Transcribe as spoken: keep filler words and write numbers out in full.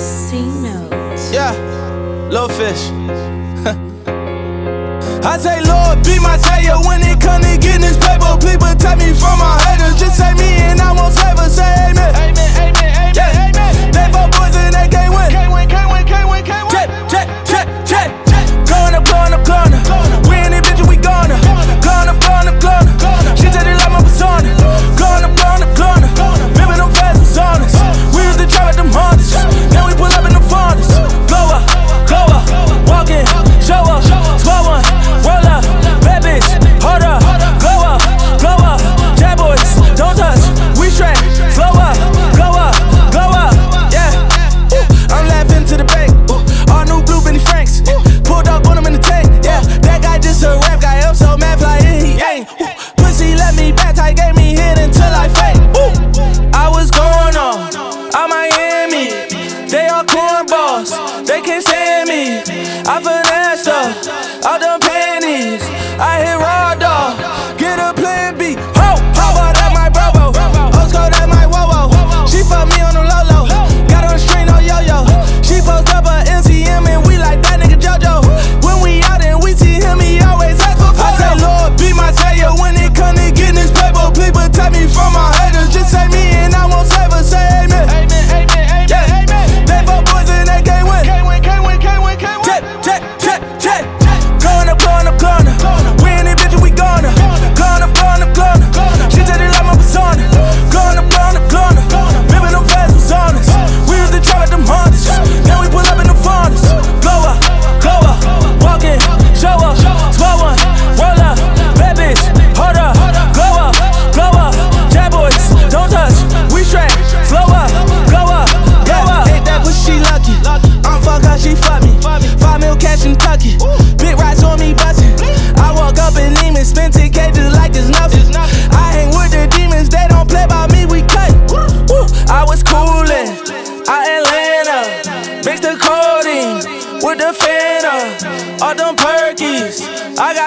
C-Note. Yeah, Lil Fish. I say, Lord, be my savior when it come to getting this paper. Please protect me from my haters. Just say me and I won't save her. Say amen. Amen, amen, amen, yeah. Amen. They four boys and they can't win. Can't win, can't win, can't win, can't win. Check, check, check, check. Going up, going up, going up. We in this bitch and we gonna. Going up, going up, going up. She just like my persona. Going up, going up, going up. Living them fast and saunas. We used to trap at them hunters. Now we pull up in the fathers. Go up, go up, walk in, show up, slow one, roll up, bad bitch, hold up, go up, go up, jab boys, don't touch, we straight, slow up, go up, go up, yeah. I'm laughing to the bank, all new blue Benny Franks, pulled up on him in the tank, yeah. That guy just a rap guy, I'm so mad fly in, he ain't. Pussy let me back, tight gave me hit until I fake. I was going on, out Miami, they all cornballs, they can't stand me. I finesse up, out them panties. I hit raw dog, get a plan B. Ho, pop out at my Bravo, O's code at my Wowo. She fuck me on the low low, got her a string on yo yo. She post up a M C M and we like that nigga JoJo. When we out and we see him, he always ask for photo. I say, Lord, be my savior when it come to getting this paper. Please protect me from my haters. Just say me and I won't save her. Say amen. Amen, amen, amen, yeah. Amen. They four boys and they can't win. Can't win, can't win, can't win, can't win. Check, check, check, check. Going up, going up, going up. We in this bitch and we gonna. Going up, going up, going up. She just like my persona. Going up, going up, going up. Living them fast and saunas. We used to trap at them hunters. Now we pull up in the fathers. Go up, go up, walk in, show up, slow one, roll up, bad bitch, hold up, go up, go up, jab boys, don't touch, we straight, slow up, go up, go up. Ain't that pussy she lucky? I'm fuck her, she fuck me. Five mil cash in Tucky. Big rats on me bustin'. I walk up in demons, spend ten K just like it's nothing. I hang with the demons, they don't play by me, we cut. Woo. I was coolin', out Atlanta, mixed the codeine with the Fanta, all them perkies. I got